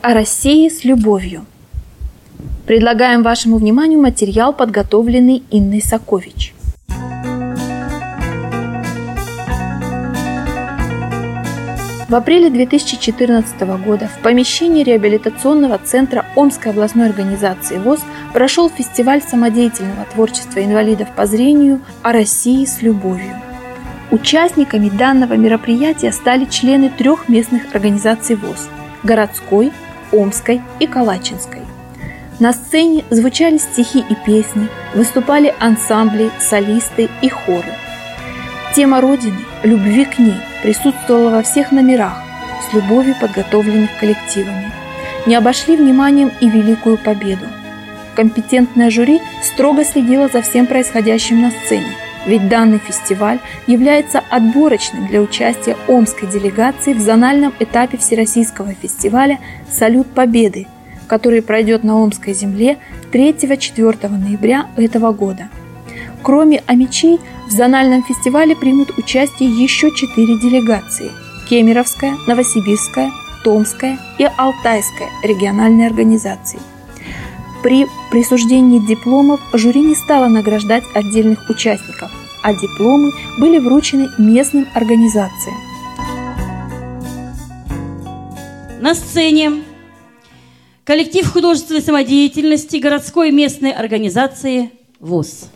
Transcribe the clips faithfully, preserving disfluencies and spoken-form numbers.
О России с любовью. Предлагаем вашему вниманию материал, подготовленный Инной Сакович. В апреле две тысячи четырнадцатого года в помещении реабилитационного центра Омской областной организации ВОС прошел фестиваль самодеятельного творчества инвалидов по зрению «О России с любовью». Участниками данного мероприятия стали члены трех местных организаций ВОС – городской, Омской и Калачинской. На сцене звучали стихи и песни, выступали ансамбли, солисты и хоры. Тема Родины, любви к ней, присутствовала во всех номерах, с любовью подготовленных коллективами. Не обошли вниманием и Великую Победу. Компетентное жюри строго следило за всем происходящим на сцене, ведь данный фестиваль является отборочным для участия омской делегации в зональном этапе Всероссийского фестиваля «Салют Победы», который пройдет на Омской земле третьего-четвёртого ноября этого года. Кроме омичей, в зональном фестивале примут участие еще четыре делегации – Кемеровская, Новосибирская, Томская и Алтайская региональные организации. При присуждении дипломов жюри не стало награждать отдельных участников, а дипломы были вручены местным организациям. На сцене коллектив художественной самодеятельности городской местной организации ВОС.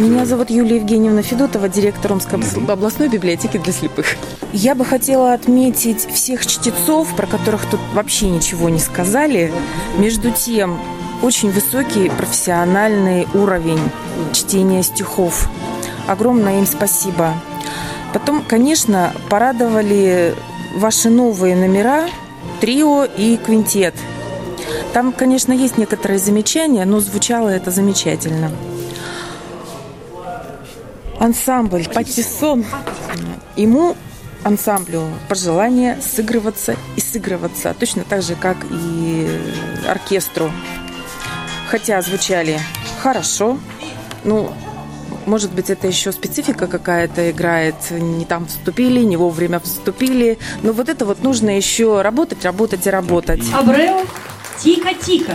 Меня зовут Юлия Евгеньевна Федотова, директор Омской областной библиотеки для слепых. Я бы хотела отметить всех чтецов, про которых тут вообще ничего не сказали. Между тем, очень высокий профессиональный уровень чтения стихов. Огромное им спасибо. Потом, конечно, порадовали ваши новые номера, трио и квинтет. Там, конечно, есть некоторые замечания, но звучало это замечательно. Ансамбль «Патиссон». Ему, ансамблю, пожелание сыгрываться и сыгрываться, точно так же, как и оркестру. Хотя звучали хорошо, ну, может быть, это еще специфика какая-то играет, не там вступили, не вовремя вступили, но вот это вот нужно еще работать, работать и работать. Абрео, тихо-тихо.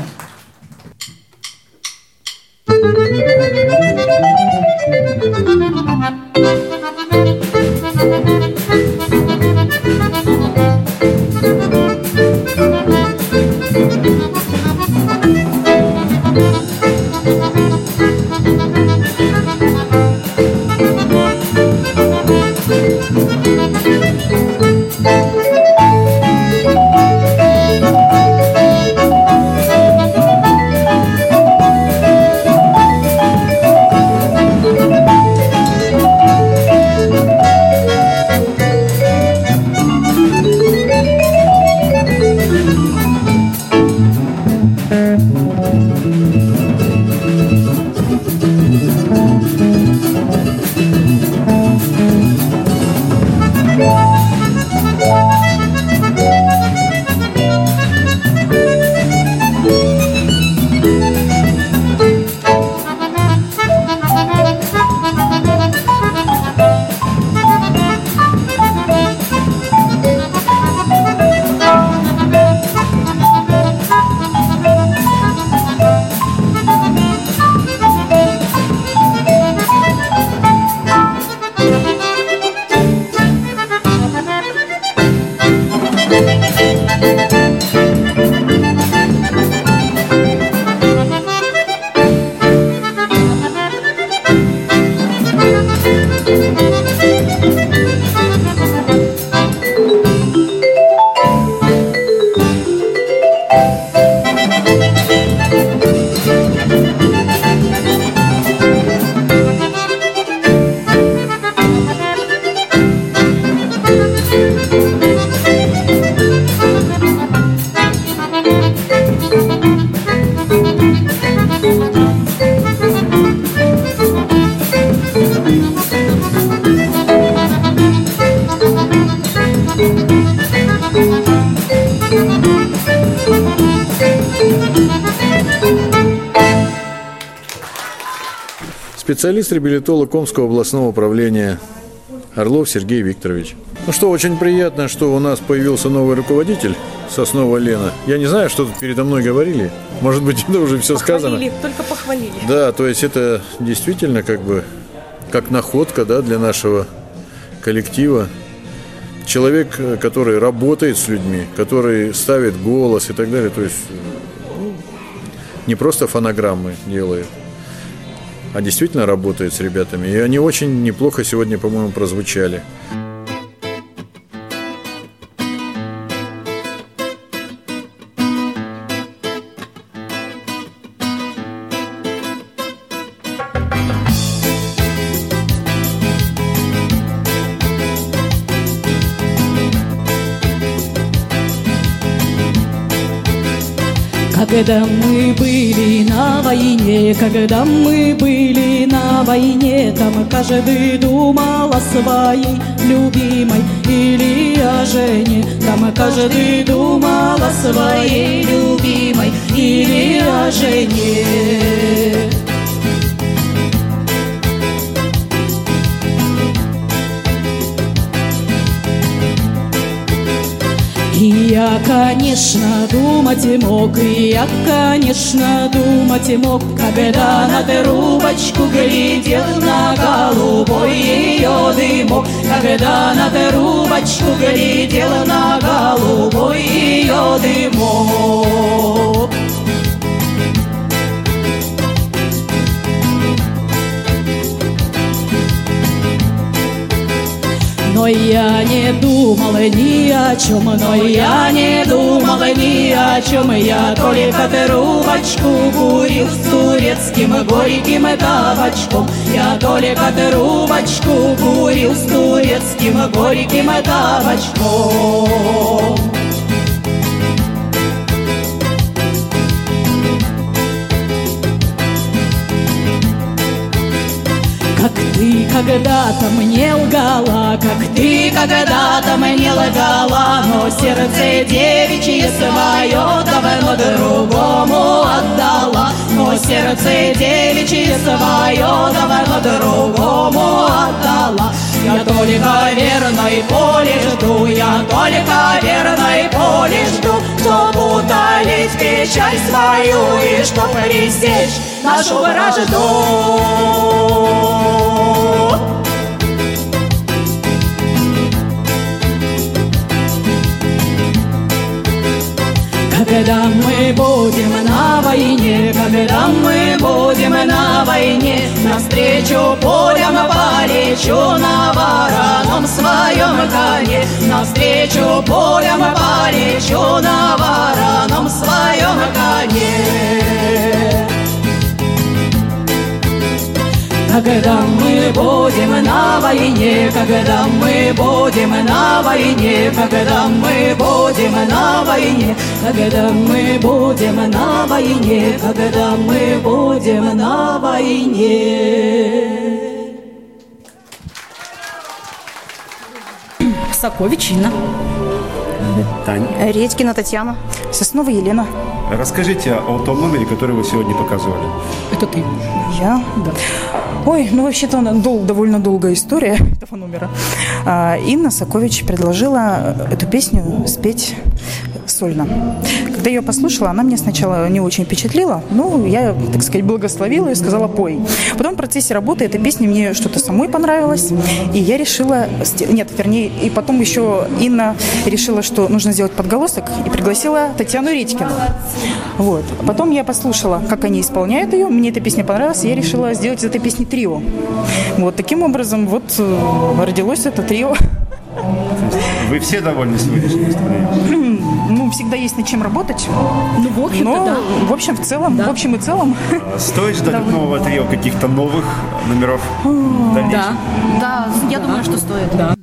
Специалист-реабилитолог Омского областного управления Орлов Сергей Викторович. Ну что, очень приятно, что у нас появился новый руководитель, Соснова Лена. Я не знаю, что тут передо мной говорили. Может быть, это уже все похвалили, сказано. Только похвалили. Да, то есть это действительно как бы как находка, да, для нашего коллектива. Человек, который работает с людьми, который ставит голос и так далее. То есть ну, не просто фонограммы делает, а действительно работает с ребятами. И они очень неплохо сегодня, по-моему, прозвучали. Когда мы были на войне, когда мы были на войне, там каждый думал о своей любимой или о жене. Там каждый думал о своей любимой или о жене. И я, конечно, думать мог, и я, конечно, думать мог, когда на трубочку глядел на голубой ее дымок, когда на трубочку глядел на голубой ее дымок. но я не думала ни о чем, но я не думала ни о чем. Я только трубочку курил с турецким горьким табачком. Я только трубочку курил с турецким горьким табачком. Как ты когда-то мне лгала, как ты когда-то мне лгала, но сердце девичье свое давно другому отдала. Но сердце девичье свое давно другому отдала. Я только верной поле жду, я только верной поле жду, чтоб утолить печаль свою и чтоб пресечь нашу вражду. Когда мы будем на войне, когда мы будем на войне, навстречу полям полечу на вороном своем коне. Навстречу полям полечу на вороном своем коне. Когда мы будем на войне, когда мы будем на войне, когда мы будем на войне, когда мы будем на войне, когда мы будем на войне. Сакович Инна. Тань. Редькина Татьяна. Соснова Елена. Расскажите о том номере, который вы сегодня показывали. Это ты. Я? Да. Ой, ну вообще-то дол- довольно долгая история этого номера. А, Инна Сакович предложила эту песню спеть сольно. Когда я ее послушала, она мне сначала не очень впечатлила, но я, так сказать, благословила и сказала «пой». Потом в процессе работы этой песни мне что-то самой понравилось, и я решила... Нет, вернее, и потом еще Инна решила, что нужно сделать подголосок, и пригласила Татьяну Редькину. Вот. Потом я послушала, как они исполняют ее, мне эта песня понравилась, и я решила сделать из этой песни трио. Вот таким образом вот родилось это трио. Вы все довольны сегодняшним выступлением? Ну, всегда есть над чем работать. Ну, в общем-то, Но, да. в общем, в целом, Да. в общем и целом. Стоит ждать от нового трио каких-то новых номеров в дальнейшем? Да. Да, я думаю, что стоит. Да.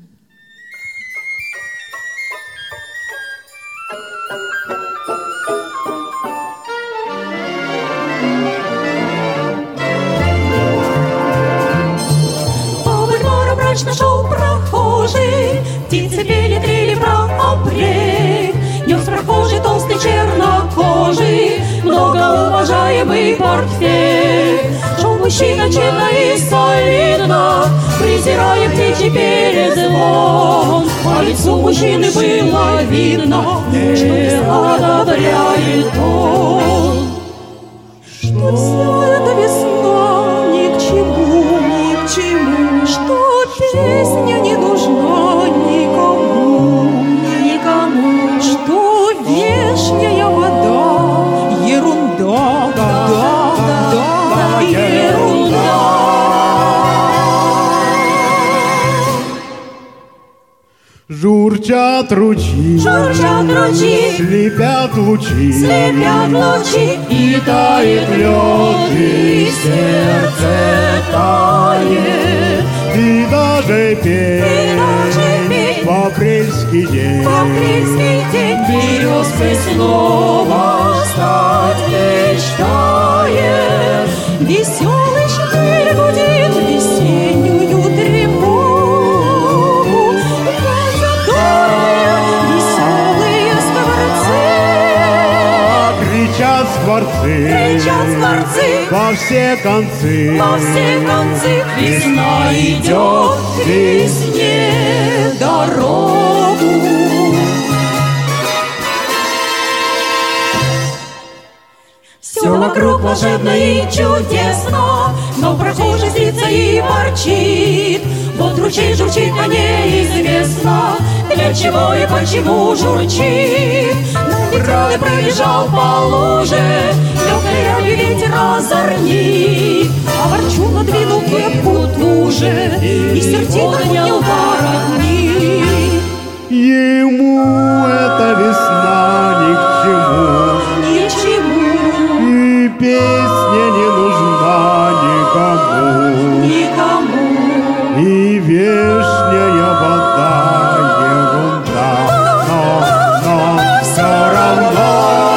По бульвару мрачно шел прохожий, птицы пели, трели про апрель. Нес прохожий толстый чернокожий, многоуважаемый портфель. Шел мужчина чинно и солидно, презирая птичий перезвон. По лицу мужчины было видно, что одобряет он. Что вся эта весна ни к чему, ни к чему, что песня не нужна никому, никому, что вешняя вода, ерунда, да, да, да, ерунда. Журчат ручьи, Журчат ручьи, слепят лучи, слепят лучи, и тает лед, и сердце тает. и даже петь даже петь в апрельский день. В апрельский день березкой снова стать мечтает. Веселый шпиль гудит весеннюю тревогу, задорные веселые скворцы. Кричат скворцы, Кричат скворцы во все концы, во все концы. Весна идет к весне дорогу. Все вокруг волшебно и чудесно, но прохожий злится и ворчит. Вот ручей журчит, а неизвестно, для чего и почему журчит. Ветрал и пробежал по луже, легкой рябью ветер озорнит. А ворчун надвинул кепку туже и сердито поднял воротник. песня не нужна никому, никому. И вешняя вода ерунда, но, но все равно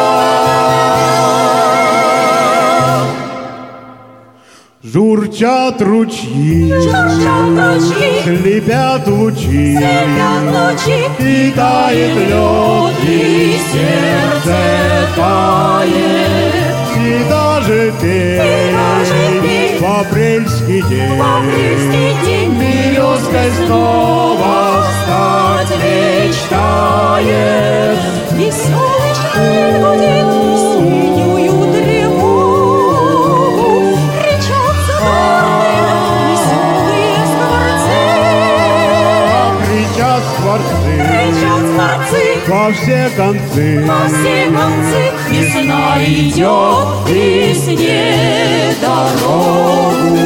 журчат ручьи, Журчат ручьи, слепят лучи, слепят лучи, и тает лед, и сердце тает. и даже петь даже петь в апрельский день, в апрельский день березкой снова стать мечтает. Веселый шаль будет синюю тревогу, кричат задорные веселые скворцы. Кричат скворцы Кричат скворцы во все концы, во все концы. Весна идет весне дорогу.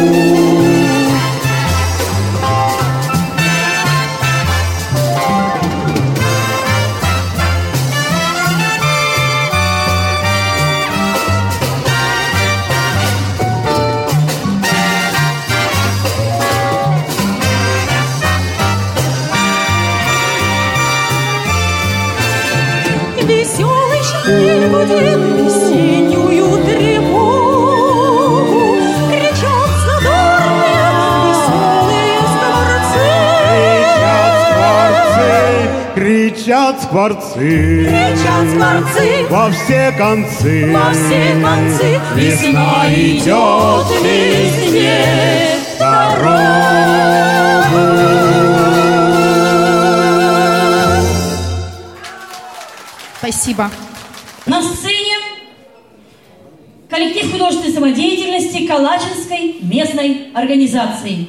Веселый шаль будет весеннюю тревогу, кричат задорные веселые скворцы. Кричат скворцы, Кричат скворцы во все концы, во все концы. Весна идет весне дорогу. Спасибо. На сцене коллектив художественной самодеятельности Калачинской местной организации.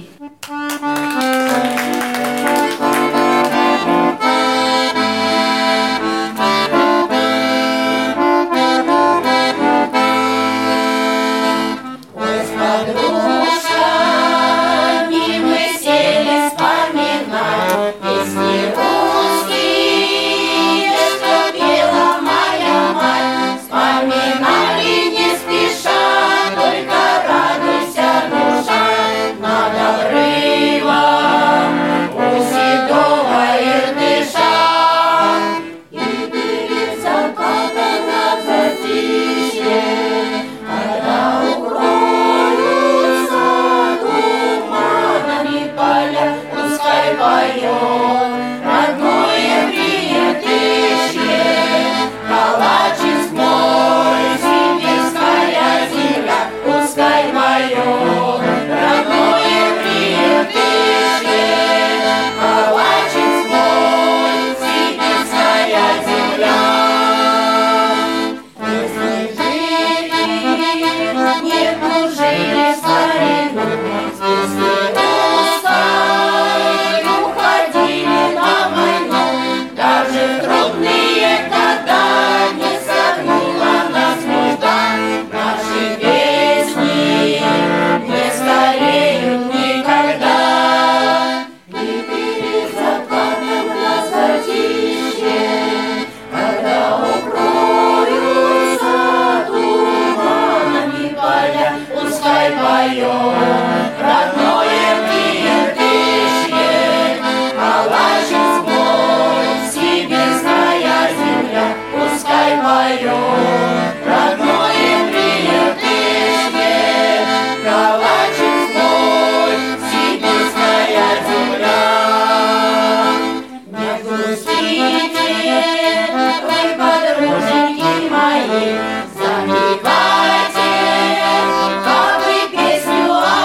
Запевайте, как вы песню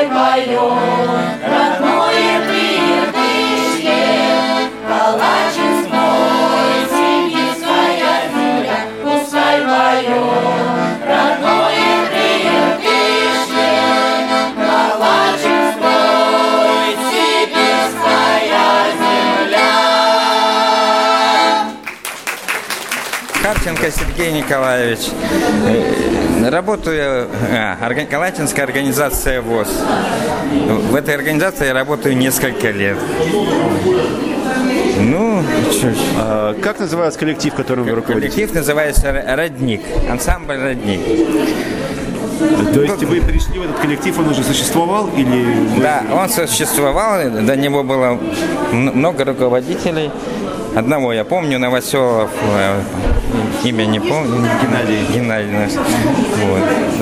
пускай поет родное приречье, Калачинск мой, сибирская земля, пускай поет родное приречье, Калачинск мой, сибирская земля. Харченко Сергей Николаевич. Работаю в Калачинской организации ВОС. В этой организации я работаю несколько лет. Ну, чуть. А как называется коллектив, которым вы руководите? Коллектив называется «Родник», ансамбль «Родник». То есть вы пришли в этот коллектив, он уже существовал или? Да, он существовал, до него было много руководителей. Одного я помню, Новоселов, имя не помню, Геннадий. Геннадий. Вот.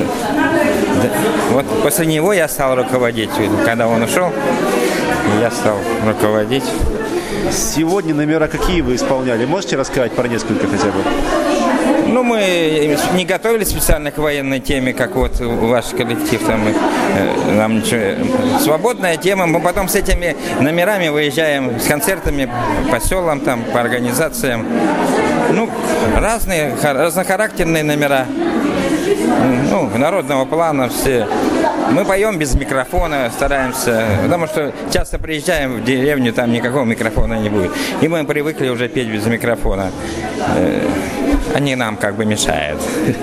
Вот после него я стал руководить. Когда он ушел, я стал руководить. Сегодня номера какие вы исполняли? Можете рассказать про несколько хотя бы? Ну, мы не готовили специально к военной теме, как вот ваш коллектив. Там, нам ничего. Свободная тема. Мы потом с этими номерами выезжаем с концертами по селам, там, по организациям. Ну, разные, разнохарактерные номера. Ну, народного плана все. Мы поем без микрофона, стараемся, потому что часто приезжаем в деревню, там никакого микрофона не будет. И мы привыкли уже петь без микрофона. Они нам как бы мешают.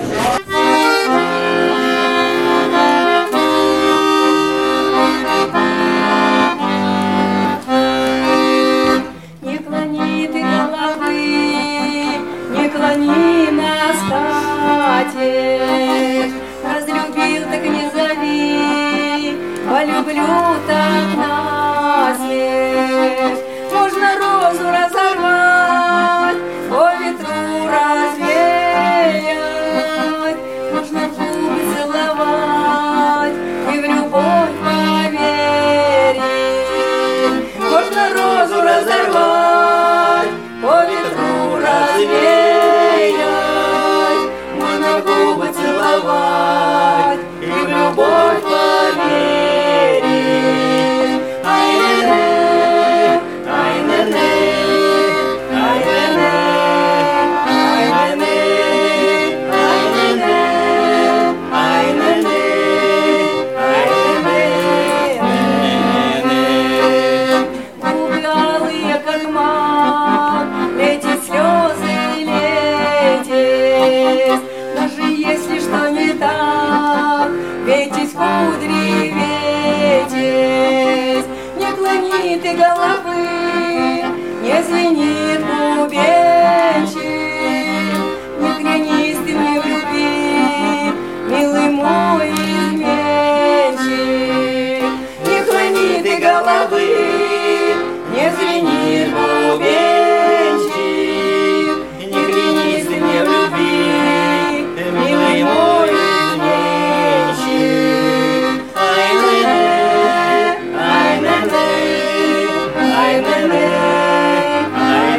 Не клони ты головы, не клони на статек, разлюбил так не зови, полюблю так насмерть. Можно розу разорвать, по ветру развеять, можно в губы целовать и в любовь поверить. Можно розу разорвать, по ветру развеять, можно в губы целовать и в любовь поверить. Ай-не-не, ай-не-не, ай-не-не, ай-не-не, ай-не-не, ай-не-не, ай-не-не. Губы алые, как мак, эти слезы летят. Даже если что не так, ветись кудри, ветись. Не клони ты головы, не звенит бубенчик. Не клянись ты мне в любви, милый мой изменщик. Не клони ты головы, не звенит бубенчик. Не клянись ты мне в любви, милый мой изменщик. Ай-не-не, ай-не-не, ай-не-не, ай-не-не.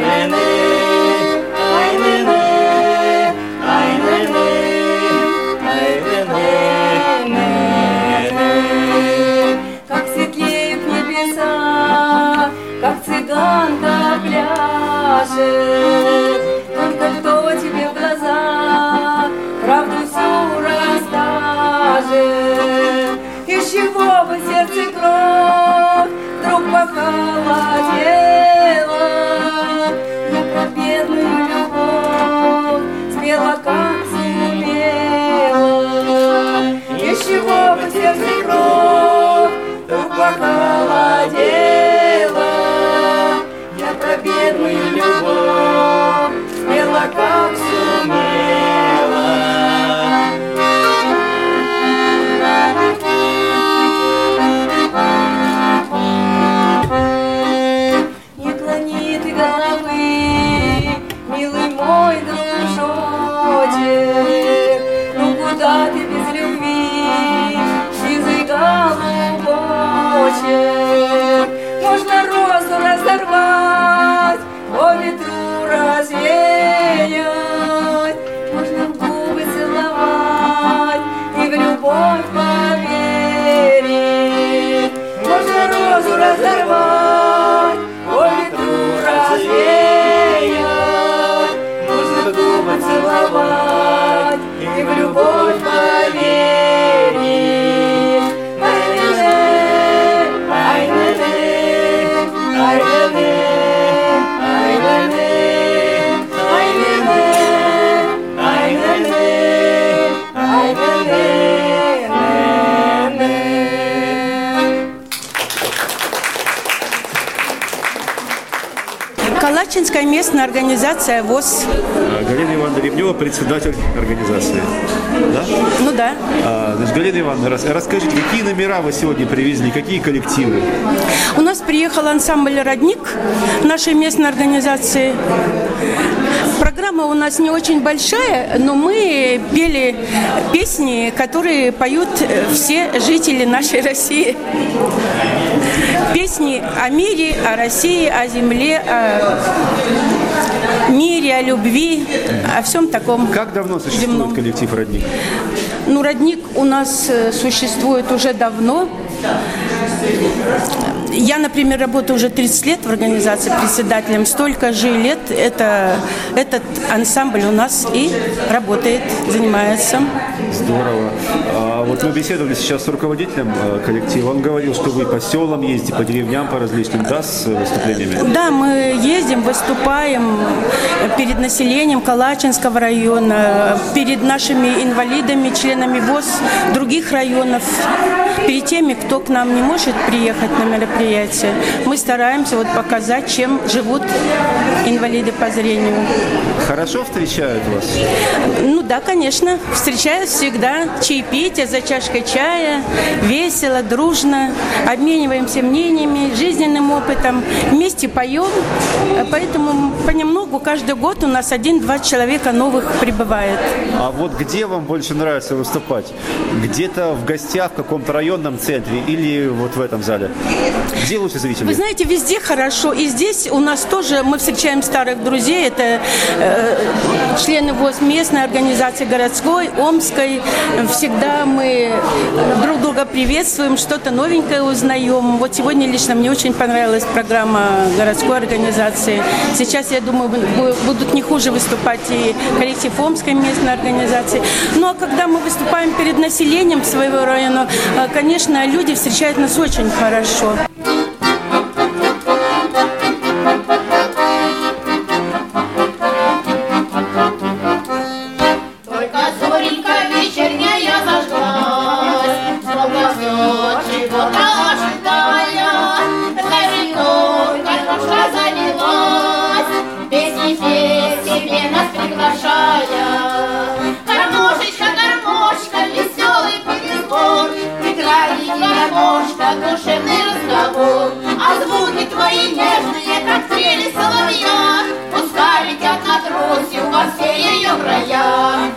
Калачинская местная организация ВОС. Галина Ивановна Ревнева, председатель организации. Да? Ну да. А, значит, Галина Ивановна, расскажите, какие номера вы сегодня привезли, какие коллективы? У нас приехал ансамбль «Родник» нашей местной организации. Программа у нас не очень большая, но мы пели песни, которые поют все жители нашей России. Песни о мире, о России, о земле, о мире, о любви, о всем таком. Как давно существует земном. коллектив «Родник»? Ну, «Родник» у нас существует уже давно. Я, например, работаю уже тридцать лет в организации председателем. Столько же лет это, этот ансамбль у нас и работает, занимается. Здорово. А вот мы беседовали сейчас с руководителем коллектива. Он говорил, что вы по селам ездите, по деревням, по различным, да, с выступлениями? Да, мы ездим, выступаем перед населением Калачинского района, перед нашими инвалидами, членами ВОС других районов, перед теми, кто к нам не может приехать на мероприятие. Мы стараемся вот показать, чем живут инвалиды по зрению. Хорошо встречают вас? Ну да, конечно. Встречают всегда. Чаепитие за чашкой чая. Весело, дружно. Обмениваемся мнениями, жизненным опытом. Вместе поем. Поэтому понемногу каждый год у нас один-два человека новых прибывает. А вот где вам больше нравится выступать? Где-то в гостях в каком-то районном центре или вот в этом зале? Где лучше зрители? Вы знаете, везде хорошо. И здесь у нас тоже мы встречаем старых друзей. Это э, члены ВОС местной организации, городской, омской. Всегда мы друг друга приветствуем, что-то новенькое узнаем. Вот сегодня лично мне очень понравилась программа городской организации. Сейчас, я думаю, будут не хуже выступать и коллектив омской местной организации. Ну а когда мы выступаем перед населением своего района, конечно, люди встречают нас очень хорошо. Душевный разговор, а звуки твои нежные, как трели соловья, пускай летят над Русью во все ее края.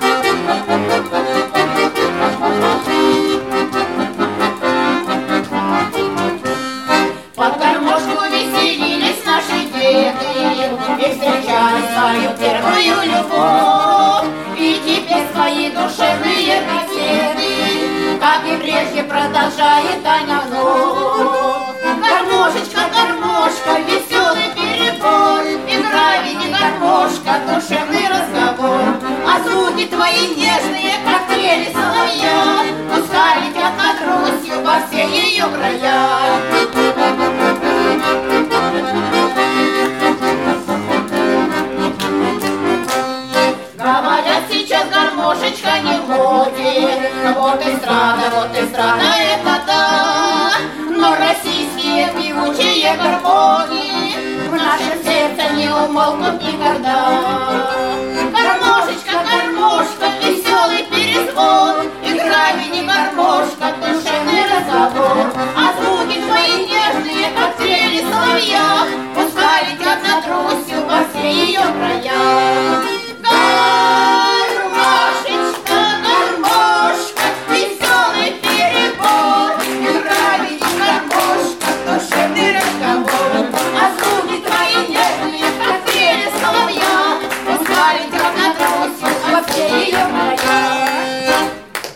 Под гармошку веселились наши деды и встречали свою первую любовь, и теперь свои душевные беседы, как и прежде, продолжает Таня вновь. Гармошечка, гармошка, веселый перебор, играй, ведь гармошка, душевный разговор, а звуки твои нежные, как трели соловья, пускай летят над Русью во все ее края. Говорят, сейчас гармошечка не в моде, вот эстрада, вот эстрада, это да, но российские певучие гармонии в нашем сердце не умолкнут никогда. Гармошечка, гармошка, веселый перезвон, играй, не гармошка, душевный разговор, а звуки твои нежные, как трели соловья, пускай летят над Русью во все ее края. Гармошечка, гармошка, веселый перебор, играй, ведь гармошка, душевный разговор, а звуки твои нежные, как трели соловья, пускай летят над Русью во все ее края.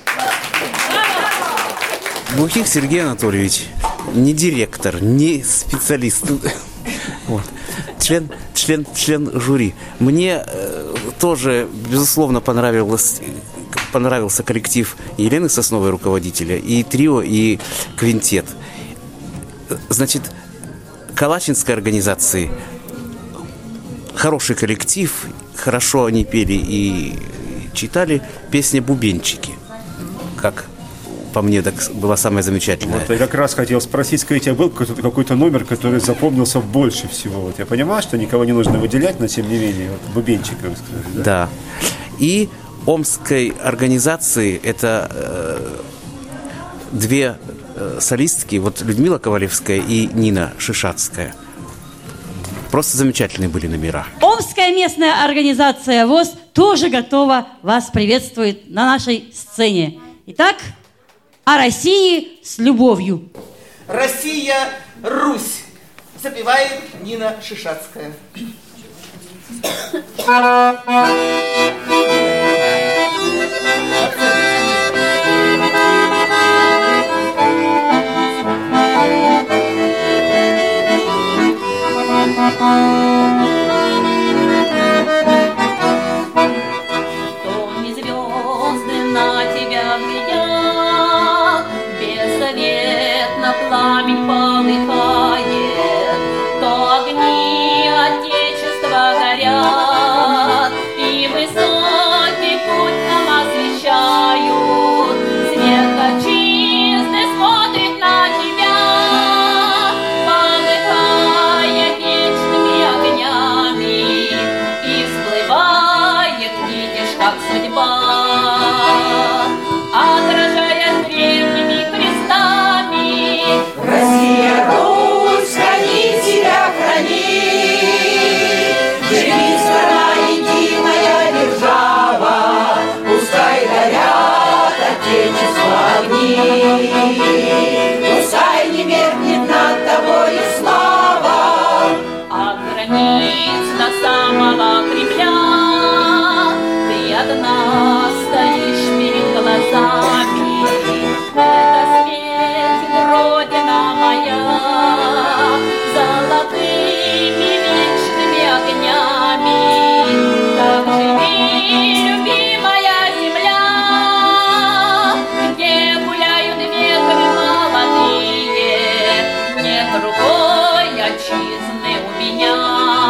Глухих Сергей Анатольевич, не директор, не специалист, вот. член, член, член жюри. Мне э, тоже, безусловно, понравилось, понравился коллектив Елены Сосновой, руководителя, и трио, и квинтет. Значит, Калачинской организации хороший коллектив, хорошо они пели и читали песни «Бубенчики», как по мне, так была самая замечательная. Вот, я как раз хотел спросить, скажите, а был какой-то, какой-то номер, который запомнился больше всего? Вот я понимаю, что никого не нужно выделять, но тем не менее, вот бубенчик, вы сказали, да? Да. И омской организации это э, две э, солистки, вот Людмила Ковалевская и Нина Шишацкая. Просто замечательные были номера. Омская местная организация ВОС тоже готова вас приветствовать на нашей сцене. Итак, о России с любовью. Россия, Русь, запевает Нина Шишацкая. Тонкие звезды на тебя глядят, беззаветно пламень полыхает, то огни Отечества горят, и высокий путь нам освещают. Свет отчизны смотрит на тебя, полыхая вечными огнями, и всплывает, видишь, как судьба, отражая древними крестами. Россия, Русь, храни тебя, храни, живи, страна единая держава, пускай горят Отечества огни, пускай не меркнет над тобою слава. От границ до самого Кремля ты одна стоишь перед глазами. Это светит Родина моя золотыми вечными огнями. Так живи, любимая земля, где гуляют ветры молодые, нет другой отчизны у меня.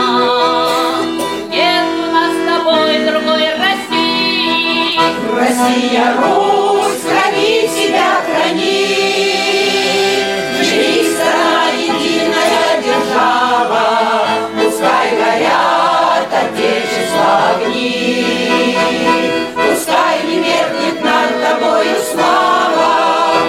Нет у нас с тобой другой России. Россия, Русь, храни тебя, храни, живи, страна единая держава, пускай горят Отечества огни, пускай не меркнет над тобою слава.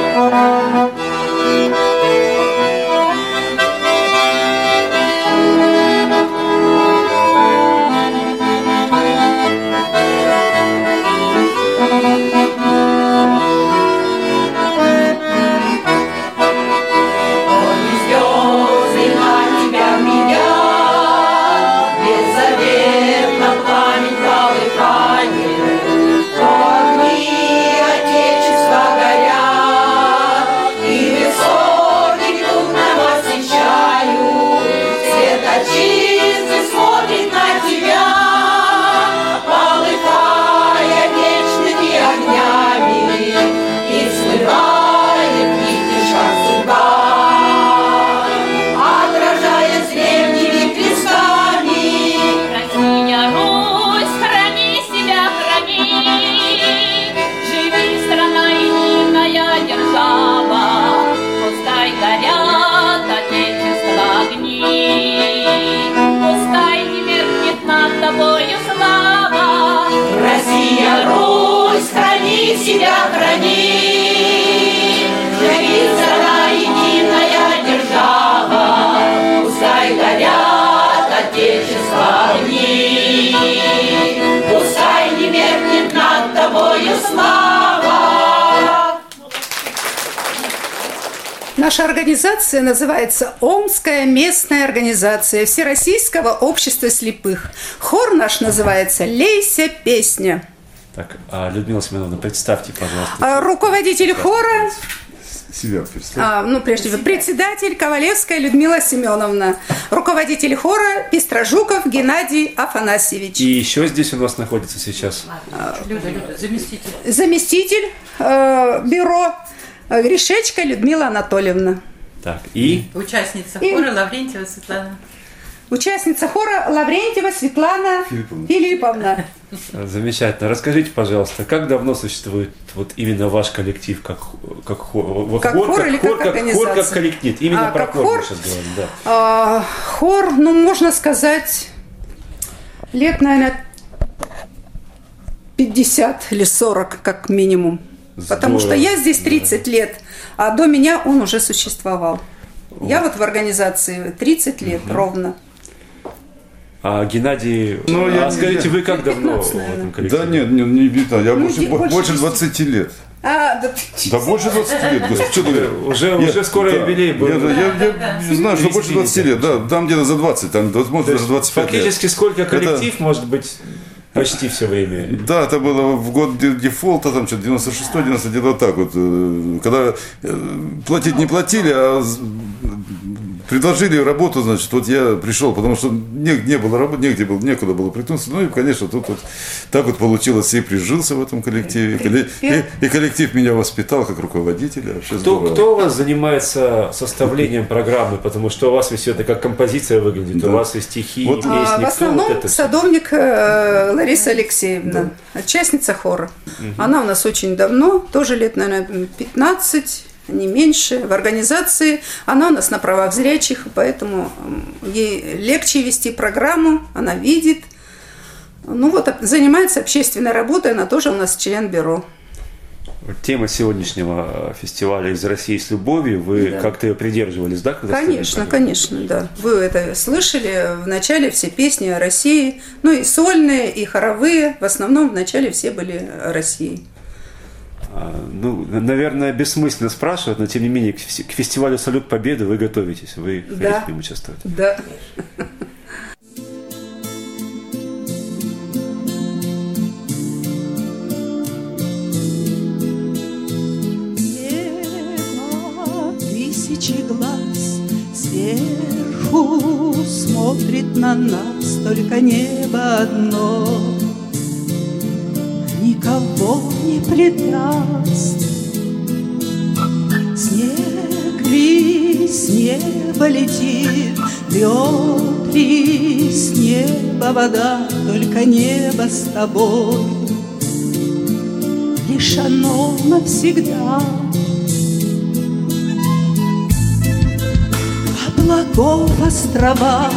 Звезды на тебя глядят, беззаветно пламень полыхает, то огни Отечества горят, и высокий путь нам освещают. Свет отчизны смотрит на тебя, полыхая вечными огнями, и всплывает, видишь, как судьба, отражая древними крестами. Россия, Русь, храни себя, храни, живи, страна единая держава, пускай горят Отечества огни, пускай не меркнет над тобою слава. Россия, Русь, храни себя, храни, живи, страна единая держава, пускай горят Отечества огни, пускай не меркнет над тобою слава. Наша организация называется Омская местная организация Всероссийского общества слепых. Хор наш называется «Лейся, песня». Так, а, Людмила Семеновна, представьте, пожалуйста. А, руководитель хора, Себя представьте. а, ну, прежде всего, председатель Ковалевская Людмила Семеновна, руководитель хора Пестрожуков Геннадий Афанасьевич. И еще здесь у нас находится сейчас Люда, Люда, заместитель. Заместитель э, бюро э, Гришечка Людмила Анатольевна. Так, и Участница И- хора Лаврентьева Светлана. Участница хора Лаврентьева Светлана Филипповна. Филипповна. Замечательно. Расскажите, пожалуйста, как давно существует вот именно ваш коллектив, как, как хор? Вот как хор, хор как или хор, как как организация? Хор как коллектив. Именно а, про как хор, хор мы сейчас говорим, да. А, хор, ну, можно сказать, лет, наверное, пятьдесят или сорок, как минимум. Здорово. Потому что я здесь тридцать да. лет, а до меня он уже существовал. Вот. Я вот в организации тридцать лет угу. ровно. А Геннадий, ну, а я, скажите, я, вы как давно в этом коллективе? Да нет, не, не видно, я ну, больше, больше, больше двадцати лет. А, да, да больше двадцати лет, господи, что ты уже, я, уже скоро да, юбилей был. Я, я, я, я знаю, что больше двадцати лет, да, там где-то за двадцать, там, может, даже двадцать пять лет. Фактически сколько коллектив это... может быть почти все время? Да, это было в год дефолта, там что-то девяносто шестой, девяносто где-то так вот, когда платить не платили, а предложили работу, значит, вот я пришел, потому что не, не было работы, негде было, некуда было приткнуться. Ну и, конечно, тут вот так вот получилось, и прижился в этом коллективе, и, и, и коллектив меня воспитал как руководителя. Кто, кто у вас занимается составлением программы, потому что у вас все это как композиция выглядит, да. У вас и стихи, вот. и песни. А, в основном вот это садовник э, Лариса Алексеевна, да. Участница хора. Угу. Она у нас очень давно, тоже лет, наверное, пятнадцать. Не меньше, в организации. Она у нас на правах зрячих, поэтому ей легче вести программу, она видит. Ну вот, занимается общественной работой, она тоже у нас член бюро. Тема сегодняшнего фестиваля «Из России с любовью», вы да. как-то ее придерживались, да? Конечно, конечно, да. Вы это слышали, в начале все песни о России, ну и сольные, и хоровые, в основном в начале все были о России. Ну, наверное, бессмысленно спрашивать, но тем не менее к фестивалю «Салют Победы» вы готовитесь, вы да. хотите в нем участвовать. Да. Небо тысячи глаз сверху смотрит на нас, только небо одно никого не предаст. Снег ли с неба летит, лед ли с неба вода, только небо с тобой, лишь оно навсегда. Облаков острова,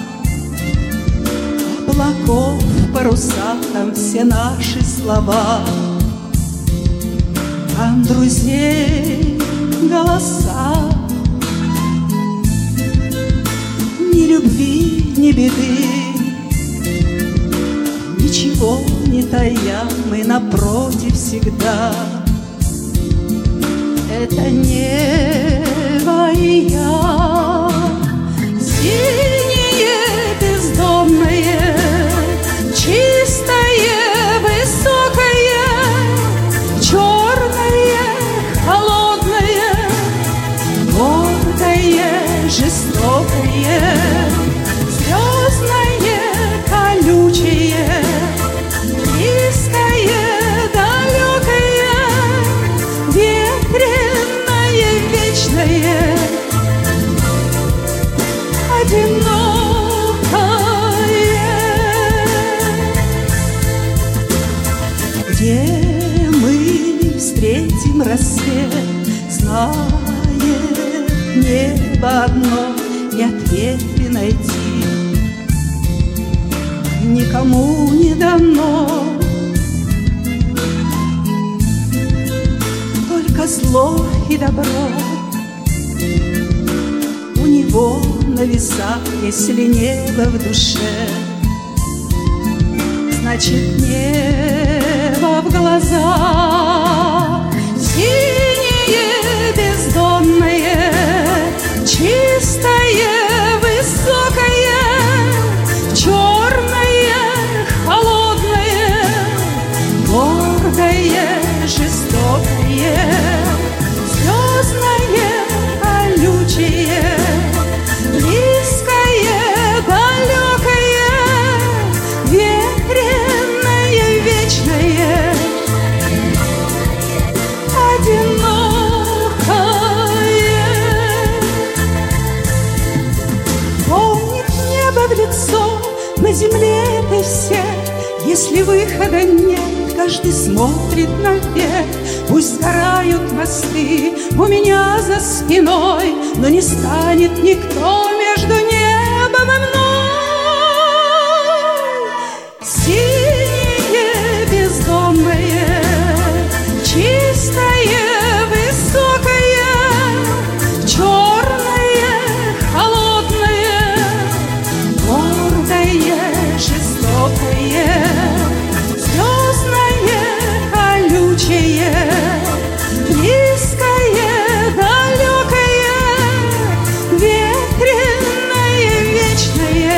облаков паруса, там все наши слова, там друзей голоса. Ни любви, ни беды, ничего не тая, мы напротив всегда. Это небо и я, синее бездомное, чистое, высокое, черное, холодное, гордое, жестокое, звездное, колючее, близкое, далекое, ветреное, вечное, одинокое. Где мы встретим рассвет, знает небо одно, и ответы найти никому не дано. Только зло и добро у него на весах, если небо в душе, значит небо в глазах, синее бездонное, чистое, высокое, черное, холодное, гордое, жестокое, звездное, колючее, близкое, далекое, ветреное, вечное, один если выхода нет, каждый смотрит наверх. Пусть сгорают мосты у меня за спиной, но не станет никто между небом и мной. Синее, бездонное, чистое, высокое, черное, холодное, гордое, жестокое, звездное, колючее, близкое, далекое, ветреное, вечное,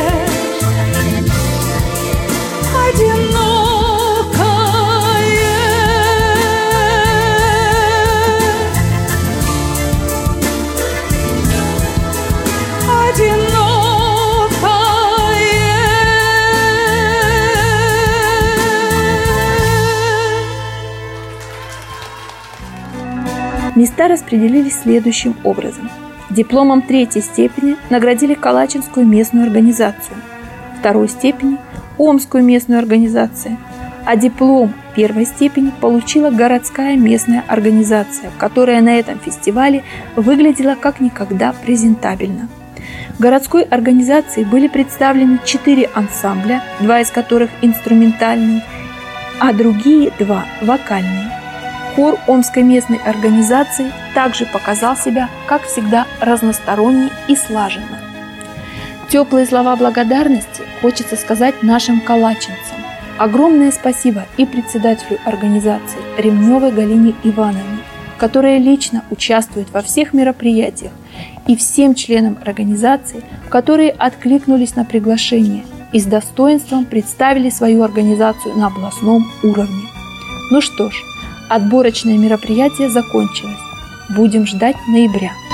Места распределились следующим образом. Дипломом третьей степени наградили Калачинскую местную организацию, второй степени – Омскую местную организацию, а диплом первой степени получила городская местная организация, которая на этом фестивале выглядела как никогда презентабельно. В городской организации были представлены четыре ансамбля, два из которых инструментальные, а другие два – вокальные. Хор Омской местной организации также показал себя, как всегда, разносторонне и слаженно. Теплые слова благодарности хочется сказать нашим калачинцам. Огромное спасибо и председателю организации Ремневой Галине Ивановне, которая лично участвует во всех мероприятиях, и всем членам организации, которые откликнулись на приглашение и с достоинством представили свою организацию на областном уровне. Ну что ж, отборочное мероприятие закончилось. Будем ждать ноября.